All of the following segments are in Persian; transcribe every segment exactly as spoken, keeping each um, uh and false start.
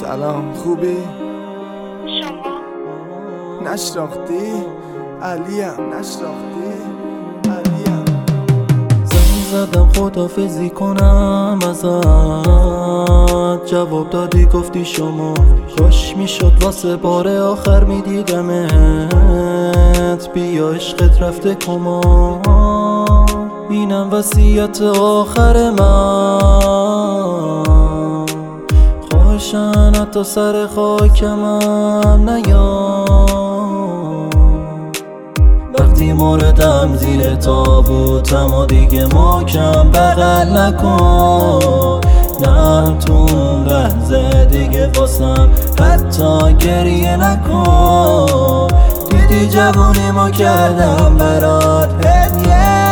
سلام، خوبی؟ شما؟ نشناختی؟ علیم نشناختی؟ علیم زنگ زدم خدافزی کنم ازت، جواب دادی گفتی شما. کاش میشد واسه بار آخر میدیدمت، بیا عشقت رفته کما. اینم وصیت آخر من، خواهشن حتی سر خاکمم نیام. وقتی موردم زیر تابوتم و دیگه محکم بغل نکن، نه تو اون لحظه دیگه واسم حتی گریه نکن. دیدی جوونیمو کردم برات هدیه،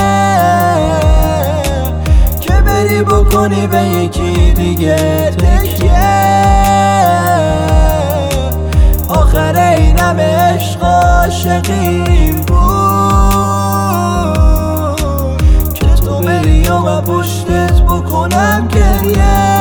که بری بکنی به یکی دیگه تکیه. آخر اینم عشق عاشقیم بود، که تو بری و من پشتت بکنم گریه.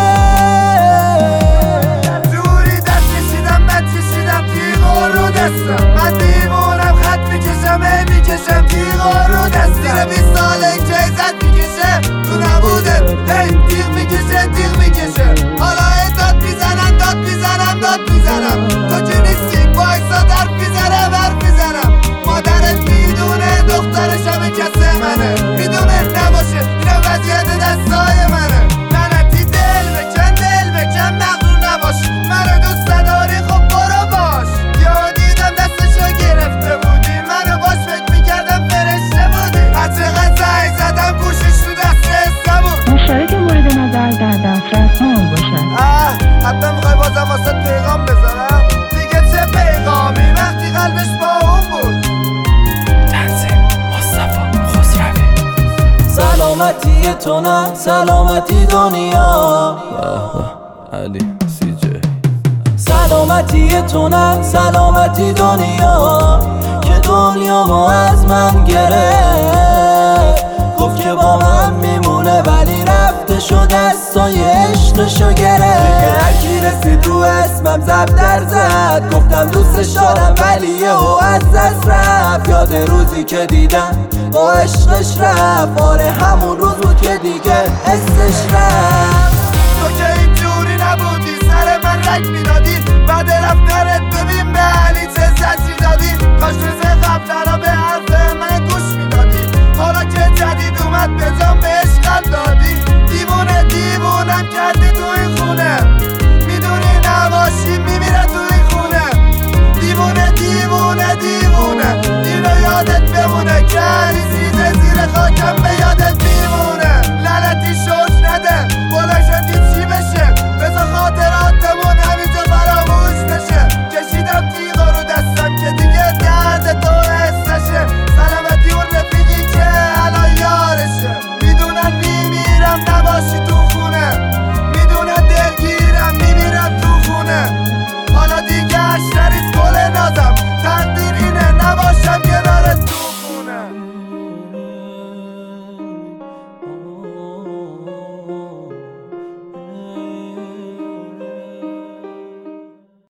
دوری دست کشیدم، من کشیدم تیغا رو دستم. من دیوانم، خط میکشم ای میکشم تیغا رو دستم. زیر بیست ساله این که عزت میکشه تو نبوده، هی تیغ میکشه تیغ میکشه. حالا ای داد میزنم داد میزنم داد میزنم، تو که نیستی بایستا درد میزنم حرف میزنم. مادرت میدونه دخترشم کسه منه، میدونه نباشه اینم وضعیت دستای منه. لعنتی دل بکن دل بکن مغرور نباش، منو دوست نداری خب برو باش. یا دیدم دستشو گرفته بودی، منو باش فکر میکردم فرشته بودی. هر چقدر زنگ زدم گوشش تو دست استمون. مشترک مورد نظر در دسترس نام باشد. اه حتی میخوای بازم واسه پیغام بذارم؟ دیگه چه پیغامی وقتی قلبش با اون بود. تنظیم مصطفی خسروی. سلامتی تو نه سلامتی دنیا. علی سی جی. سلامتی تو نه سلامتی دنیا، که دنیامو از من گرفت. گفت که با من میمونه ولی رفته شد دستای عشقشو گرفت. هرکی رسید رو اسمم زب در زد، گفتم دوستش دارم ولی یهو از دست رفت. یاد روزی که دیدم با عشقش رفت، آره همون روز بود که دیگه حسش رفت. تو که اینجوری نبودی سر من رک میدادی، بعد رفتنت ببین به علی چه زجی دادی. کاش روز قبل را به حرف